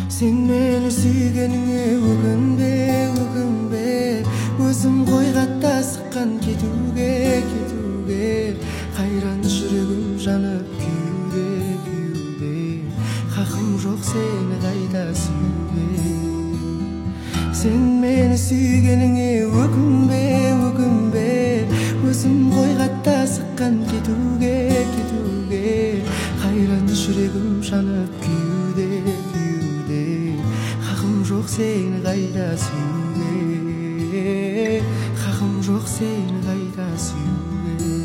Sen meni sүйгениңе өкүнбе, өкүнбе. Өзүм койгатта сыккан кетүүгө, кетүүгө. Кайран жүрөгүм жанып күйүүгө, күйүүгө. Хакым жок сени кайда сүйүүгө. Sen meni sүйгениңе өкүнбе, өкүнбе. Өзүм койгатта сыккан кетүүгө, кетүүгө. Кайран жүрөгүм жанып күйүүдө, күйүүдө. Хакым жок сени кайда сүйүүгө. Хакым жок сени кайда сүйүүгө.